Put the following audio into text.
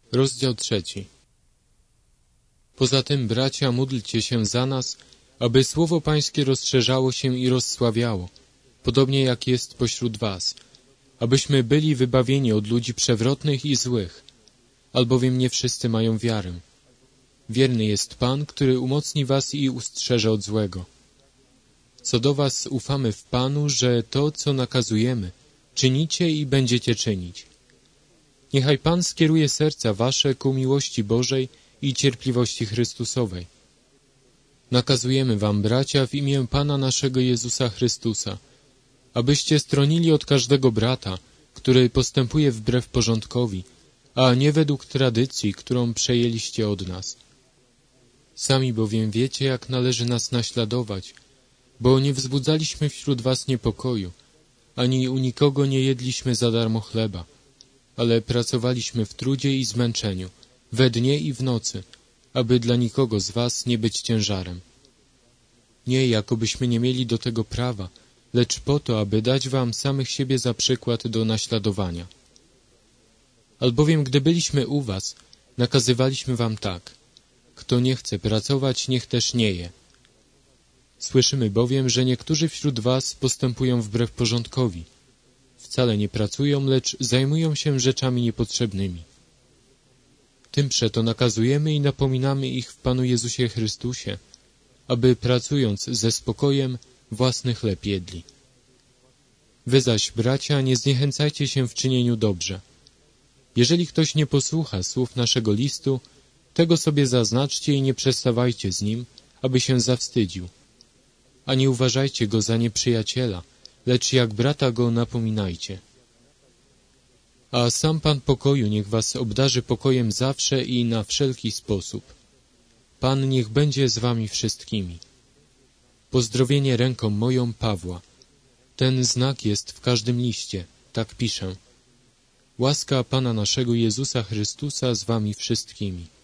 Rozdział 3. Poza tym, bracia, módlcie się za nas, aby słowo Pańskie rozszerzało się i rozsławiało, podobnie jak jest pośród was, abyśmy byli wybawieni od ludzi przewrotnych i złych, albowiem nie wszyscy mają wiarę. Wierny jest Pan, który umocni was i ustrzeże od złego. Co do was ufamy w Panu, że to, co nakazujemy, czynicie i będziecie czynić. Niechaj Pan skieruje serca wasze ku miłości Bożej i cierpliwości Chrystusowej. Nakazujemy wam, bracia, w imię Pana naszego Jezusa Chrystusa, abyście stronili od każdego brata, który postępuje wbrew porządkowi, a nie według tradycji, którą przejęliście od nas. Sami bowiem wiecie, jak należy nas naśladować, bo nie wzbudzaliśmy wśród was niepokoju, ani u nikogo nie jedliśmy za darmo chleba, ale pracowaliśmy w trudzie i zmęczeniu, we dnie i w nocy, aby dla nikogo z was nie być ciężarem. Nie jakobyśmy nie mieli do tego prawa, lecz po to, aby dać wam samych siebie za przykład do naśladowania. Albowiem, gdy byliśmy u was, nakazywaliśmy wam tak: kto nie chce pracować, niech też nie je. Słyszymy bowiem, że niektórzy wśród was postępują wbrew porządkowi. Wcale nie pracują, lecz zajmują się rzeczami niepotrzebnymi. Tym przeto nakazujemy i napominamy ich w Panu Jezusie Chrystusie, aby pracując ze spokojem własny chleb jedli. Wy zaś, bracia, nie zniechęcajcie się w czynieniu dobrze. Jeżeli ktoś nie posłucha słów naszego listu, tego sobie zaznaczcie i nie przestawajcie z nim, aby się zawstydził. A nie uważajcie go za nieprzyjaciela, lecz jak brata go napominajcie. A sam Pan pokoju niech was obdarzy pokojem zawsze i na wszelki sposób. Pan niech będzie z wami wszystkimi. Pozdrowienie ręką moją Pawła. Ten znak jest w każdym liście, tak piszę. Łaska Pana naszego Jezusa Chrystusa z wami wszystkimi.